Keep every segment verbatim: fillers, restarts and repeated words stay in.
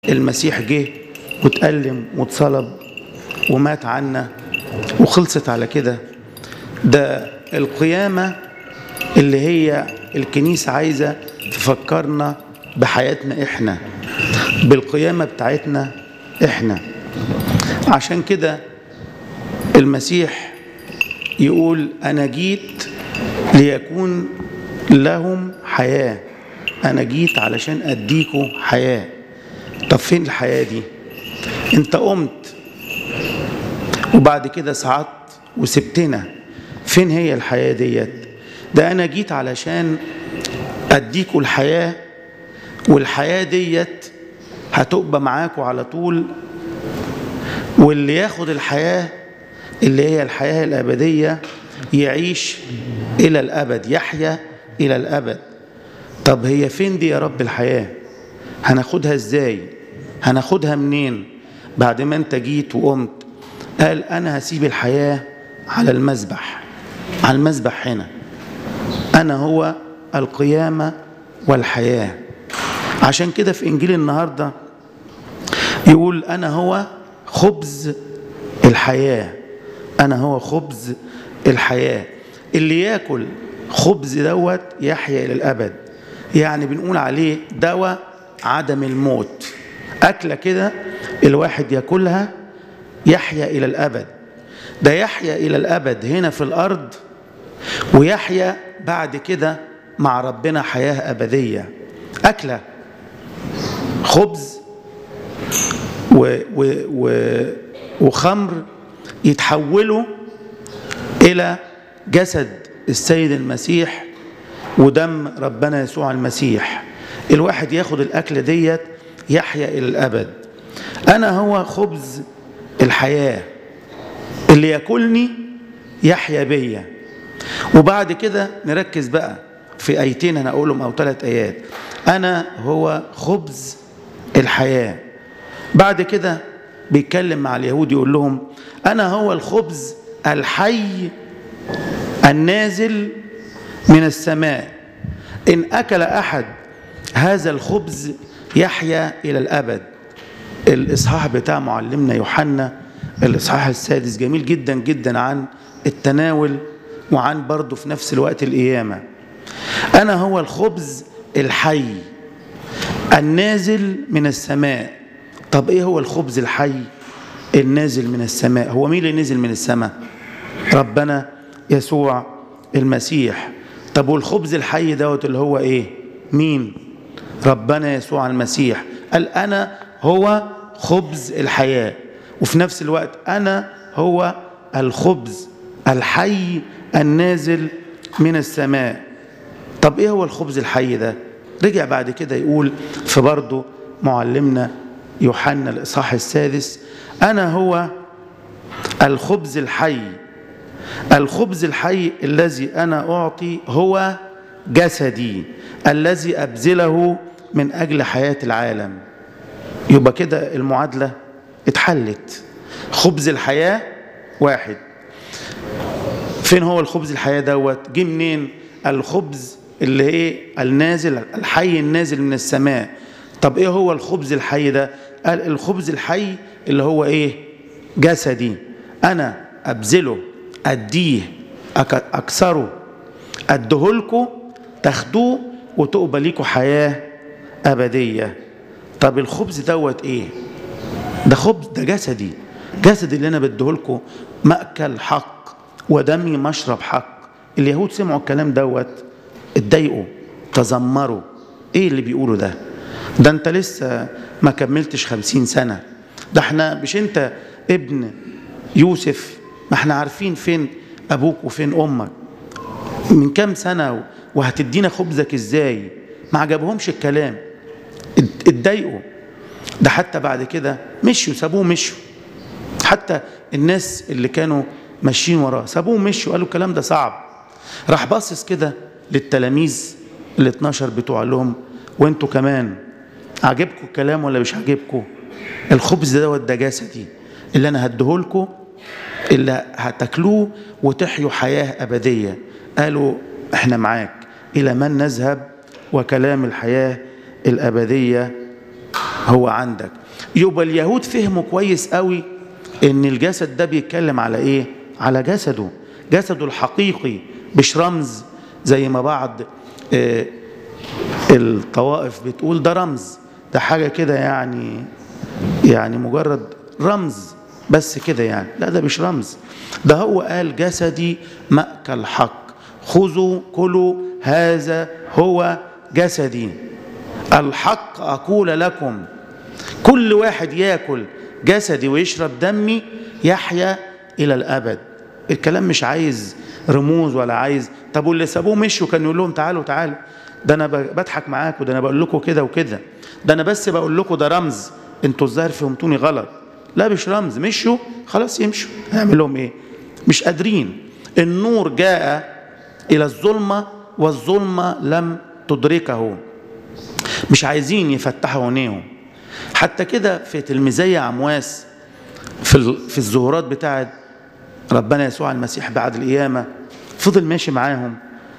المسيح جه واتألم واتصلب ومات عنا وخلصت على كده. ده القيامة اللي هي الكنيسة عايزة تفكرنا بحياتنا احنا، بالقيامة بتاعتنا احنا. عشان كده المسيح يقول أنا جيت ليكون لهم حياة، أنا جيت علشان أديكوا حياة. طب فين الحياة دي؟ انت قمت وبعد كده صعدت وسبتنا، فين هي الحياة ديت؟ ده أنا جيت علشان أديكوا الحياة، والحياة ديت هتبقى معاكوا على طول، واللي ياخد الحياة اللي هي الحياة الأبدية يعيش إلى الأبد، يحيا إلى الأبد. طب هي فين دي يا رب الحياة؟ هناخدها إزاي؟ هناخدها منين؟ بعد ما أنت جيت وقمت قال أنا هسيب الحياة على المذبح، على المذبح هنا. أنا هو القيامة والحياة. عشان كده في إنجيل النهاردة يقول أنا هو خبز الحياة، أنا هو خبز الحياة. اللي يأكل خبز دوت يحيا إلى الأبد، يعني بنقول عليه دواء عدم الموت. أكلة كده الواحد يأكلها يحيا إلى الأبد. ده يحيا إلى الأبد هنا في الأرض، ويحيا بعد كده مع ربنا حياة أبدية. أكلة خبز و و و وخمر يتحولوا إلى جسد السيد المسيح ودم ربنا يسوع المسيح. الواحد ياخد الأكل ديت يحيا إلى الأبد. أنا هو خبز الحياة، اللي يأكلني يحيا بيا. وبعد كده نركز بقى في آيتين أنا أقولهم أو ثلاث آيات. أنا هو خبز الحياة. بعد كده بيتكلم مع اليهود يقول لهم أنا هو الخبز الحي النازل من السماء، إن أكل أحد هذا الخبز يحيا إلى الأبد. الإصحاح بتاع معلمنا يوحنا الإصحاح السادس جميل جدا جدا عن التناول وعن برضه في نفس الوقت القيامة. أنا هو الخبز الحي النازل من السماء. طب إيه هو الخبز الحي النازل من السماء؟ هو مين اللي نزل من السماء؟ ربنا يسوع المسيح. طب والخبز الحي دوت اللي هو إيه؟ مين؟ ربنا يسوع المسيح. قال أنا هو خبز الحياة، وفي نفس الوقت أنا هو الخبز الحي النازل من السماء. طب إيه هو الخبز الحي ده؟ رجع بعد كده يقول في برضه معلمنا يوحنا الإصحاح السادس أنا هو الخبز الحي، الخبز الحي الذي أنا أعطي هو جسدي الذي أبذله من أجل حياة العالم. يبقى كده المعادلة اتحلت. خبز الحياة واحد. فين هو الخبز الحياة دوت؟ جه منين؟ الخبز اللي ايه؟ النازل الحي النازل من السماء. طب ايه هو الخبز الحي ده؟ قال الخبز الحي اللي هو ايه؟ جسدي، انا ابذله، اديه، اكسره، اديهولكوا تاخدوه وتقبل ليكوا حياة أبدية. طب الخبز دوت ايه؟ ده خبز، ده جسدي، جسدي اللي انا بديهولكوا مأكل حق ودمي مشرب حق. اليهود سمعوا الكلام دوت اتضايقوا تذمروا. ايه اللي بيقولوا ده؟ ده انت لسه ما كملتش خمسين سنة، ده احنا مش انت ابن يوسف؟ ما احنا عارفين فين ابوك وفين امك من كام سنة، وهتدينا خبزك ازاي؟ ما عجبهمش الكلام، اتضايقوا. ده حتى بعد كده مشوا، سابوه مشوا. حتى الناس اللي كانوا ماشيين وراه سابوه مشوا، قالوا الكلام ده صعب. راح باصص كده للتلاميذ ال اتناشر بتوع، قال لهم وانتوا كمان عجبكم الكلام ولا مش عجبكم؟ الخبز دوت ده جسدي اللي انا هديهولكم، اللي هتاكلوه وتحيوا حياة أبدية. قالوا احنا معاك، إلى من نذهب وكلام الحياة الأبدية هو عندك. يبقى اليهود فهموا كويس قوي ان الجسد ده بيتكلم على ايه؟ على جسده، جسده الحقيقي، مش رمز زي ما بعض آه الطوائف بتقول ده رمز، ده حاجة كده يعني يعني مجرد رمز بس كده يعني. لا، ده مش رمز، ده هو قال جسدي مأكل حق، خذوا كلوا هذا هو جسدي الحق أقول لكم، كل واحد ياكل جسدي ويشرب دمي يحيا إلى الأبد. الكلام مش عايز رموز ولا عايز طب واللي سابوه مشوا كان يقول لهم تعالوا تعالوا، ده أنا بضحك معاكم، ده أنا بقول لكم كده وكده، ده أنا بس بقول لكم ده رمز، انتوا الظاهر فهمتوني غلط. لا مش رمز، مشوا خلاص يمشوا، هنعمل لهم ايه؟ مش قادرين. النور جاء إلى الظلمة والظلمة لم تدركه، مش عايزين يفتحوا عينيهم. حتى كده في تلميذي عمواس في في الظهورات بتاعت ربنا يسوع المسيح بعد القيامة، فضل ماشي معاهم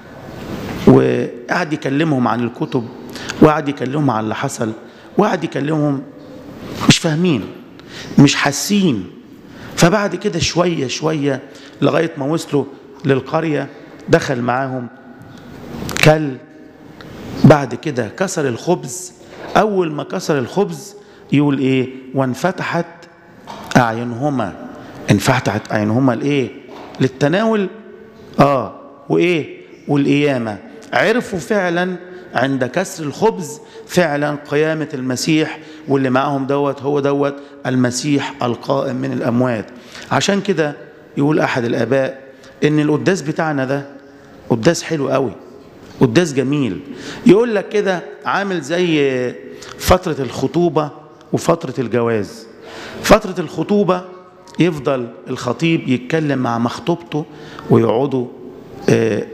وقعد يكلمهم عن الكتب، وقعد يكلمهم عن اللي حصل، وقعد يكلمهم مش فاهمين مش حاسين. فبعد كده شوية شوية لغاية ما وصلوا للقرية دخل معاهم كل، بعد كده كسر الخبز. أول ما كسر الخبز يقول إيه؟ وانفتحت أعينهما. انفتحت أعينهما لإيه؟ للتناول. آه وإيه؟ والقيامة. عرفوا فعلا عند كسر الخبز فعلا قيامة المسيح، واللي معهم دوت هو دوت المسيح القائم من الأموات. عشان كده يقول أحد الآباء إن القداس بتاعنا ده قداس حلو قوي، قداس جميل. يقول لك كده عامل زي فترة الخطوبة وفترة الجواز. فترة الخطوبة يفضل الخطيب يتكلم مع مخطوبته ويقعدوا آه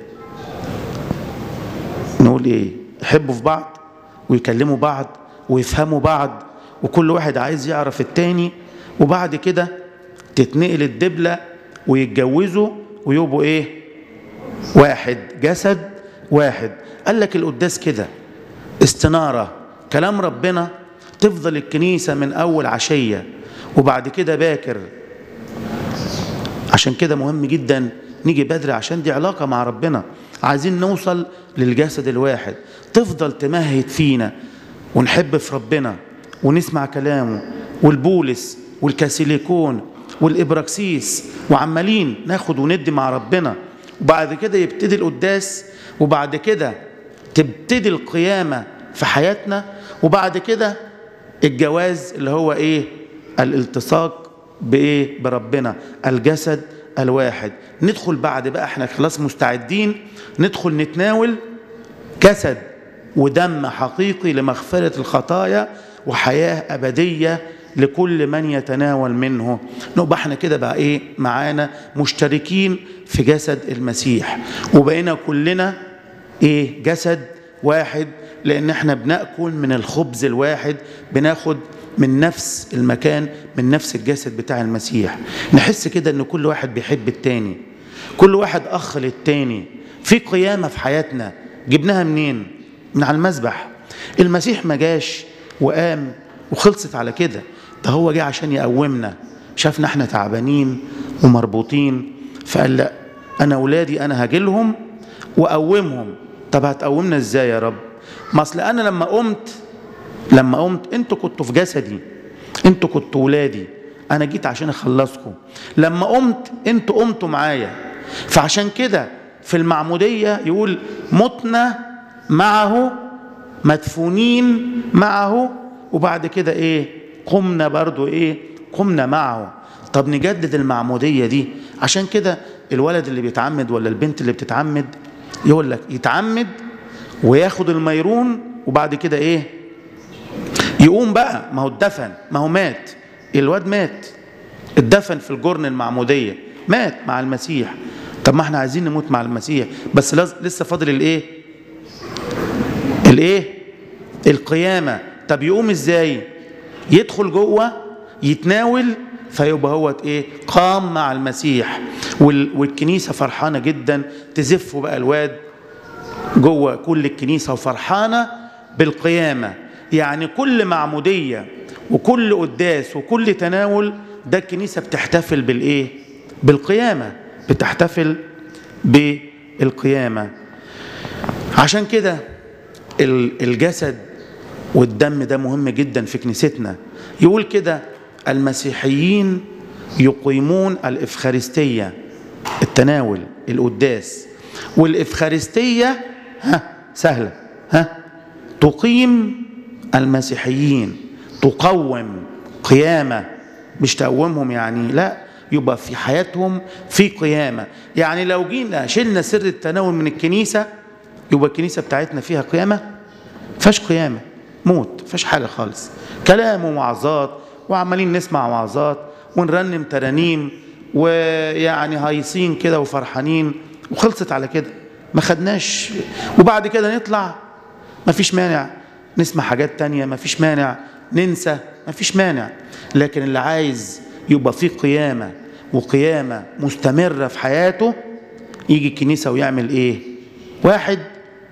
نقول ايه، يحبوا في بعض ويكلموا بعض ويفهموا بعض، وكل واحد عايز يعرف التاني، وبعد كده تتنقل الدبلة ويتجوزوا ويبقوا ايه؟ واحد، جسد واحد. قال لك القداس كده استنارة كلام ربنا، تفضل الكنيسة من أول عشية وبعد كده باكر. عشان كده مهم جدا نيجي بدري، عشان دي علاقة مع ربنا، عايزين نوصل للجسد الواحد. تفضل تمهد فينا ونحب في ربنا ونسمع كلامه، والبولس والكاسيليكون والإبراكسيس، وعمالين ناخد وندي مع ربنا. وبعد كده يبتدي القداس، وبعد كده تبتدي القيامة في حياتنا، وبعد كده الجواز اللي هو ايه؟ الالتصاق بايه؟ بربنا، الجسد الواحد. ندخل بعد بقى احنا خلاص مستعدين ندخل نتناول جسد ودم حقيقي لمغفرة الخطايا وحياة أبدية لكل من يتناول منه. نبقى احنا كده بقى ايه؟ معانا مشتركين في جسد المسيح، وبقينا كلنا ايه؟ جسد واحد، لان احنا بنأكل من الخبز الواحد، بناخد من نفس المكان، من نفس الجسد بتاع المسيح. نحس كده ان كل واحد بيحب التاني، كل واحد اخ للتاني. في قيامة في حياتنا جبناها منين؟ من على المذبح. المسيح ما جاش وقام وخلصت على كده، ده هو جه عشان يقومنا. شافنا احنا تعبانين ومربوطين، فقال لا، انا اولادي انا هاجلهم واقومهم. طب هتقومنا ازاي يا رب؟ ما اصل انا لما قمت لما قمت انتوا كنتوا في جسدي، انتوا كنتوا ولادي، انا جيت عشان اخلصكم. لما قمت انتوا قمتوا معايا. فعشان كده في المعمودية يقول متنا معه مدفونين معه، وبعد كده ايه؟ قمنا برضو ايه؟ قمنا معه. طب نجدد المعمودية دي. عشان كده الولد اللي بيتعمد ولا البنت اللي بتتعمد يقول لك يتعمد وياخد الميرون، وبعد كده ايه؟ يقوم بقى. ما هو اتدفن، ما هو مات، الواد مات، اتدفن في الجرن المعمودية، مات مع المسيح. طب ما احنا عايزين نموت مع المسيح، بس لسه فاضل الايه؟ الايه؟ القيامة. طب يقوم ازاي؟ يدخل جوه يتناول، فيبقى هو ايه؟ قام مع المسيح. والكنيسة فرحانة جدا، تزفوا بقى الواد جوه كل الكنيسة وفرحانة بالقيامة. يعني كل معمودية وكل قداس وكل تناول ده الكنيسة بتحتفل بالإيه؟ بالقيامة، بتحتفل بالقيامة. عشان كده الجسد والدم ده مهم جدا في كنيستنا. يقول كده المسيحيين يقيمون الإفخارستية، التناول القداس، والإفخارستية ها سهلة، ها تقيم المسيحيين، تقوم قيامة، مش تقومهم يعني لا، يبقى في حياتهم في قيامة. يعني لو جينا شلنا سر التناول من الكنيسة يبقى الكنيسة بتاعتنا فيها قيامة؟ فاش قيامة، موت، فاش حاجة خالص، كلام ووعظات وعمالين نسمع وعظات ونرنم ترانيم ويعني هايصين كده وفرحانين وخلصت على كده، ما خدناش. وبعد كده نطلع ما فيش مانع نسمع حاجات تانية، ما فيش مانع ننسى، ما فيش مانع. لكن اللي عايز يبقى فيه قيامة وقيامة مستمرة في حياته يجي الكنيسة ويعمل ايه؟ واحد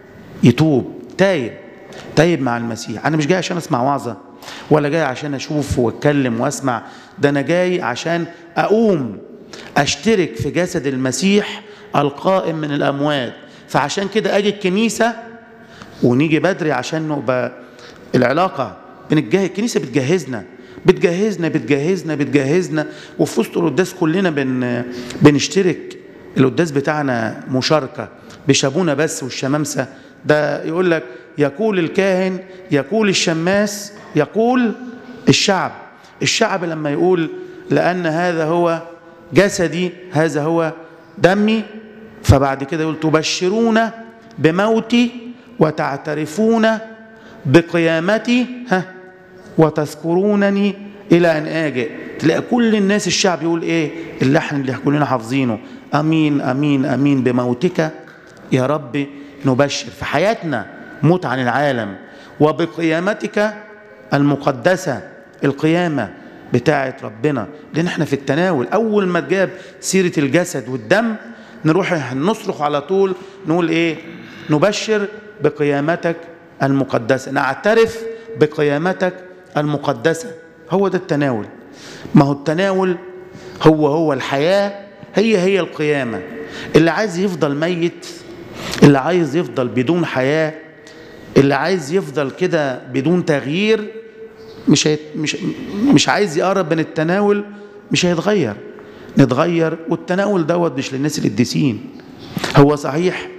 يتوب، تايب تايب مع المسيح. انا مش جاي عشان اسمع وعظة ولا جاي عشان اشوف واتكلم واسمع، ده انا جاي عشان اقوم اشترك في جسد المسيح القائم من الاموات. فعشان كده اجي الكنيسة ونيجي بدري عشان نبقى العلاقة بنتجهز. الكنيسة بتجهزنا بتجهزنا بتجهزنا بتجهزنا وفي وسط القداس كلنا بن بنشترك. القداس بتاعنا مشاركة بشابونا بس والشمامسة. ده يقول لك يقول الكاهن، يقول الشماس، يقول الشعب. الشعب لما يقول لأن هذا هو جسدي هذا هو دمي، فبعد كده يقول تبشرون بموتي وتعترفون بقيامتي ها وتذكرونني إلى أن آجئ. تلاقي كل الناس الشعب يقول إيه؟ اللحن اللي كلنا حافظينه، أمين أمين أمين بموتك يا رب نبشر. في حياتنا موت عن العالم، وبقيامتك المقدسة، القيامة بتاعت ربنا. لأن احنا في التناول أول ما تجاب سيرة الجسد والدم نروح نصرخ على طول نقول إيه؟ نبشر بقيامتك المقدسة، نعترف بقيامتك المقدسة. هو ده التناول. ما هو التناول هو هو الحياة، هي هي القيامة. اللي عايز يفضل ميت، اللي عايز يفضل بدون حياة، اللي عايز يفضل كده بدون تغيير، مش هيت مش مش عايز يقرب من التناول، مش هيتغير. نتغير. والتناول دوت مش للناس القديسين. هو صحيح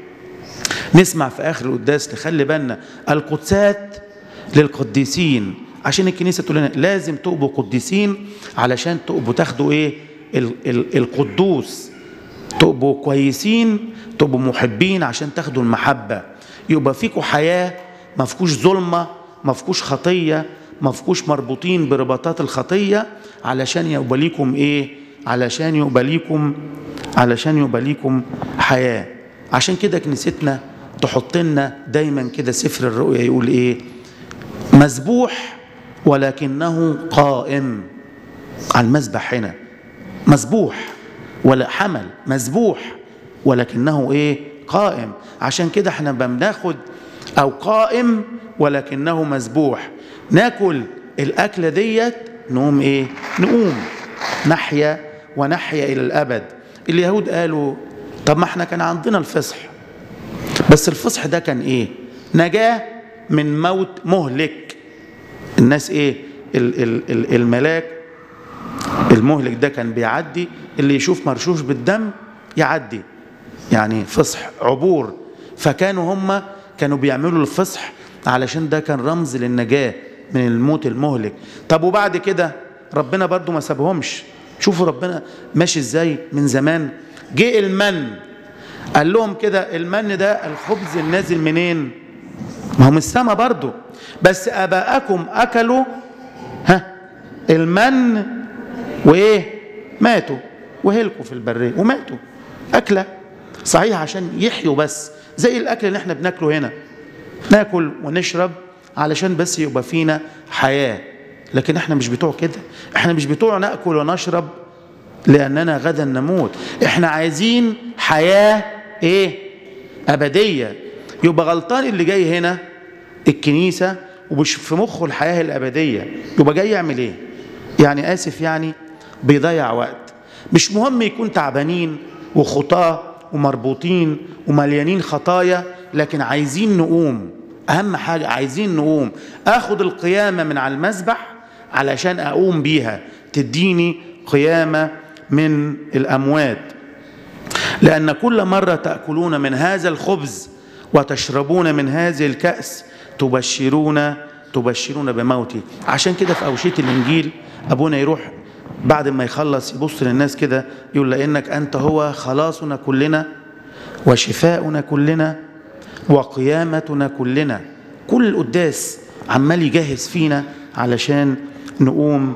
نسمع في آخر القداس نخلي بالنا القدسات للقديسين، عشان الكنيسة تقول لنا لازم تبقوا قديسين علشان تبقوا تاخدوا ايه؟ ال ال القدوس. تبقوا كويسين، تبقوا محبين عشان تاخدوا المحبة. يبقى فيكوا حياة ما فيكوش ظلمة، ما فيكوش خطية، ما فيكوش مربوطين برباطات الخطية، علشان يبقى ليكم ايه؟ علشان يبقى ليكم علشان يبقى ليكم حياة. عشان كده كنيستنا تحط لنا دايما كده سفر الرؤيا يقول ايه؟ مذبوح ولكنه قائم. على المذبح هنا مذبوح ولا حمل، مذبوح ولكنه ايه؟ قائم. عشان كده احنا بناخد او قائم ولكنه مذبوح، ناكل الاكله ديت نقوم ايه؟ نقوم نحيا ونحيا الى الابد. اليهود قالوا طب ما احنا كان عندنا الفصح، بس الفصح ده كان ايه؟ نجاه من موت مهلك. الناس ايه؟ ال ال ال الملاك المهلك ده كان بيعدي، اللي يشوف مرشوش بالدم يعدي، يعني فصح عبور. فكانوا هم كانوا بيعملوا الفصح علشان ده كان رمز للنجاة من الموت المهلك. طب وبعد كده ربنا برضو ما سابهمش. شوفوا ربنا ماشي ازاي من زمان. جه المن، قال لهم كده المن ده الخبز النازل منين؟ ما هو من السماء برضو، بس اباءكم اكلوا ها المن وايه؟ ماتوا وهلكوا في البريه وماتوا. اكله صحيح عشان يحيوا، بس زي الاكل اللي احنا بناكله هنا، ناكل ونشرب علشان بس يبقى فينا حياه. لكن احنا مش بتوع كده، احنا مش بتوع ناكل ونشرب لاننا غدا نموت. احنا عايزين حياه ايه؟ ابديه. يبقى غلطان اللي جاي هنا الكنيسه ومش في مخه الحياة الأبدية، يبقى جاي يعمل إيه؟ يعني آسف، يعني بيضيع وقت. مش مهم يكون تعبانين وخطاة ومربوطين ومليانين خطايا، لكن عايزين نقوم. أهم حاجة عايزين نقوم. أخد القيامة من على المسبح علشان أقوم بيها، تديني قيامة من الأموات. لأن كل مرة تأكلون من هذا الخبز وتشربون من هذه الكأس تبشرون تبشرون بموتي. عشان كده في أوشية الإنجيل أبونا يروح بعد ما يخلص يبص للناس كده يقول لأنك أنت هو خلاصنا كلنا وشفاؤنا كلنا وقيامتنا كلنا. كل القداس عمال يجهز فينا علشان نقوم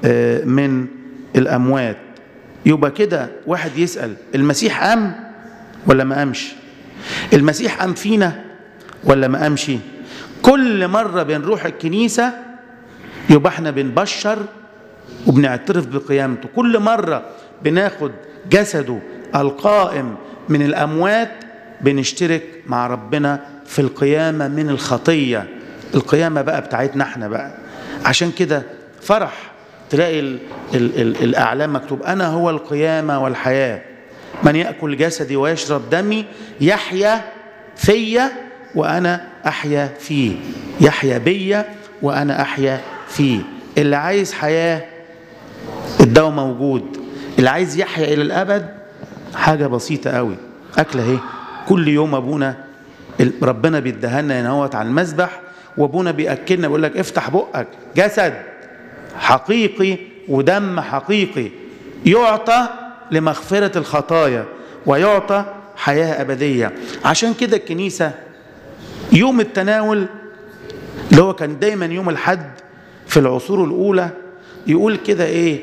من الأموات. يبقى كده واحد يسأل المسيح قام ولا ما قامش؟ المسيح قام فينا ولا ما قامش؟ كل مرة بنروح الكنيسة يبقى احنا بنبشر وبنعترف بقيامته. كل مرة بناخد جسده القائم من الأموات بنشترك مع ربنا في القيامة من الخطية، القيامة بقى بتاعتنا احنا بقى. عشان كده فرح تلاقي ال ال ال الأعلام مكتوب أنا هو القيامة والحياة، من يأكل جسدي ويشرب دمي يحيا فيا وأنا أحيا فيه، يحيا بيا وأنا أحيا فيه. اللي عايز حياة الدواء موجود، اللي عايز يحيا إلى الأبد حاجة بسيطة قوي، أكلة اهي كل يوم أبونا ربنا بيدهنا ينهوت على المسبح، وأبونا بيأكلنا بيقول لك افتح بقك، جسد حقيقي ودم حقيقي يعطى لمغفرة الخطايا ويعطى حياة أبدية. عشان كده الكنيسة يوم التناول اللي هو كان دايما يوم الحد في العصور الأولى يقول كده إيه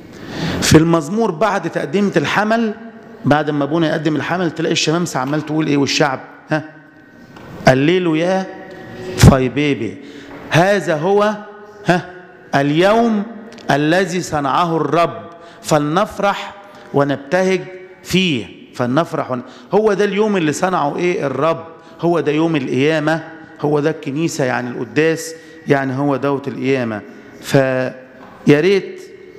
في المزمور بعد تقديمة الحمل، بعد ما أبونا يقدم الحمل تلاقي الشمامسة عمال تقول إيه والشعب ها الليلو يا فاي بيبي هذا هو ها اليوم الذي صنعه الرب فلنفرح ونبتهج فيه. فلنفرح ون... هو ده اليوم اللي صنعه ايه الرب، هو ده يوم القيامة، هو ده الكنيسة يعني القداس، يعني هو دوت القيامة. فيا ريت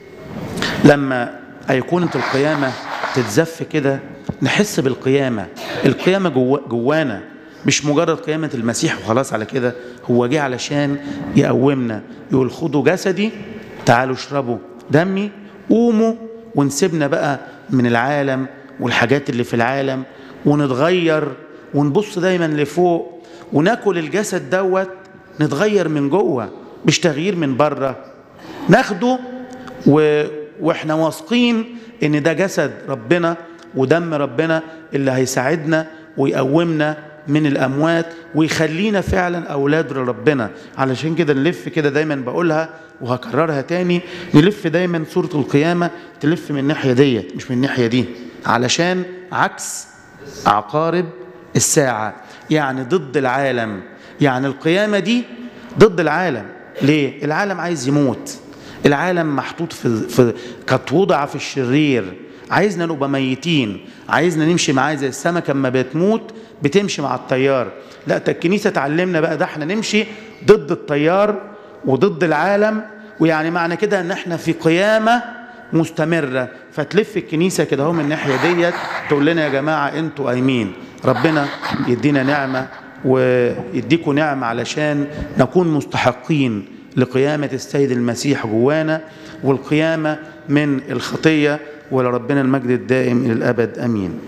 لما أيقونة القيامة تتزف كده نحس بالقيامة. القيامة جو... جوانا، مش مجرد قيامة المسيح وخلاص على كده، هو جه علشان يقومنا. يقول خدوا جسدي تعالوا اشربوا دمي، قوموا ونسيبنا بقى من العالم والحاجات اللي في العالم ونتغير ونبص دايما لفوق وناكل الجسد دوت نتغير من جوه، مش تغيير من بره. ناخده و... واحنا واثقين ان ده جسد ربنا ودم ربنا اللي هيساعدنا ويقومنا من الأموات ويخلينا فعلا أولاد لربنا. علشان كده نلف كده دايما بقولها وهكررها تاني، نلف دايما صورة القيامة تلف من الناحية ديت مش من الناحية دي، علشان عكس عقارب الساعة، يعني ضد العالم. يعني القيامة دي ضد العالم. ليه؟ العالم عايز يموت، العالم محطوط في, في قد وضع في الشرير، عايزنا نبقى ميتين، عايزنا نمشي معاه زي السمكة اما بتموت بتمشي مع التيار. لا، الكنيسة تعلمنا بقى ده احنا نمشي ضد التيار وضد العالم، ويعني معنى كده ان احنا في قيامة مستمرة. فتلف الكنيسة كده هو من الناحية ديت تقول لنا يا جماعة انتوا قايمين. ربنا يدينا نعمة ويديكوا نعمة علشان نكون مستحقين لقيامة السيد المسيح جوانا والقيامة من الخطية. ولربنا المجد الدائم إلى الأبد، أمين.